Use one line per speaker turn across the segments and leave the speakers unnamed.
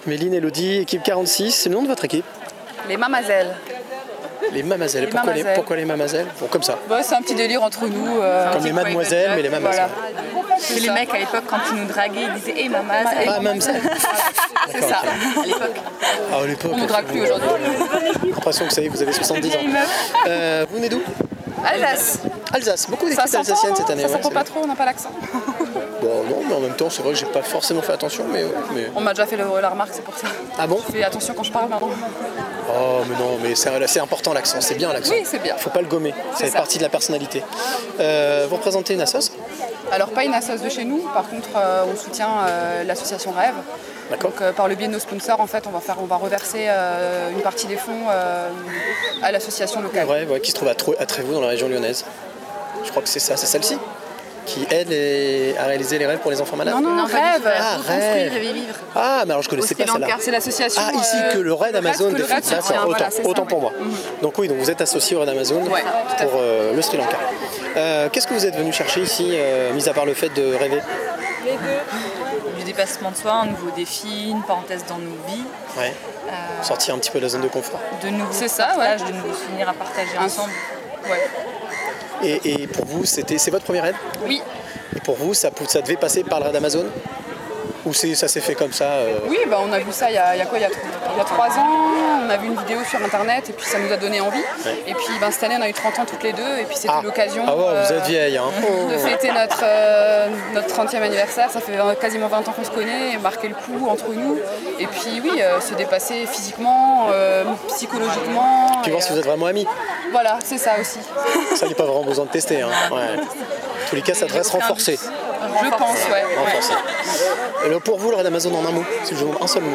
Méline, Elodie, équipe 46, c'est le nom de votre équipe?
Les Mamazelles.
Les Mamazelles. Pourquoi les Mamazelles? Bon, comme ça.
Bah, c'est un petit délire entre nous.
Comme les mademoiselles, mais les Mamazelles.
Voilà.
C'est les mecs à l'époque, quand ils nous draguaient, ils disaient hey maman.
Ah, Mamzelle.
C'est ça, à l'époque.
Ah, à l'époque.
On ne drague plus aujourd'hui.
J'ai l'impression que ça y est, vous avez 70 ans. Vous venez d'où?
Alsace.
Alsace, beaucoup
Ça
d'équipes alsaciennes cette année.
Ça
ouais,
s'entend
c'est
pas
bien.
trop, on n'a pas l'accent.
Bon, non, mais en même temps, c'est vrai que j'ai pas forcément fait attention, mais...
On m'a déjà fait la remarque, c'est pour ça.
Ah bon?
Je fais attention quand je parle maintenant.
Oh, mais non, mais c'est important l'accent, c'est bien l'accent.
Oui, c'est bien.
Faut pas le gommer, ça fait
ça.
partie de la personnalité. Vous représentez une assoce?
Alors pas une assoce de chez nous, par contre on soutient l'association Rêve.
D'accord.
Donc par le biais de nos sponsors, en fait, on va reverser une partie des fonds à l'association locale.
Ouais, qui se trouve à Trévoux dans la région lyonnaise. Je crois que c'est ça, c'est celle-ci qui aide à réaliser les rêves pour les enfants malades.
Non, Rêve.
Ah, Rêve.
Rêver vivre.
Ah, mais alors je connaissais pas celle-là.
C'est l'association.
Ah, ici que le raid Amazon.
que le raid soutient,
D'accord,
voilà, c'est ça,
autant pour moi. Donc oui, donc vous êtes associé au raid Amazon
Ouais, tout à
pour le Sri Lanka. Qu'est-ce que vous êtes venu chercher ici, mis à part le fait de rêver?
Du dépassement de soi, un nouveau défi, une parenthèse dans nos vies.
Ouais. Sortir un petit peu de la zone de confort.
De nouveaux
C'est ça,
partages, de nouveaux souvenirs à partager ensemble.
Ouais.
Et pour vous, c'est votre premier raid?
Oui.
Et pour vous, ça devait passer par le raid Amazon? Ou ça s'est fait comme ça
Oui, bah, on a vu ça il y a 3 ans, on a vu une vidéo sur internet et puis ça nous a donné envie.
Ouais.
Et puis cette année on a eu 30 ans toutes les deux et puis c'était l'occasion
Ah ouais, vous êtes vieille, hein.
de fêter notre 30e anniversaire. Ça fait quasiment 20 ans qu'on se connaît, marquer le coup entre nous. Et puis oui, se dépasser physiquement, psychologiquement.
Puis voir si vous êtes vraiment amis.
Voilà, c'est ça aussi.
Ça, il n'y a pas vraiment besoin de tester. Hein. Ouais. En tous les cas, ça devrait se renforcer.
Je pense, ouais.
Renforcer. Alors pour vous, le raid Amazon en un mot, si je vous demande un seul mot.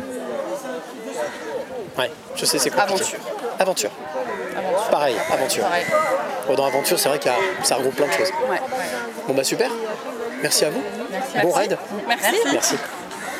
Ouais, je sais, c'est compliqué. Aventure. Pareil, aventure.
Pareil.
Bon, dans aventure, c'est vrai que ça regroupe plein de choses.
Ouais.
Bon bah super. Merci à vous. Bon raid.
Merci.
Merci.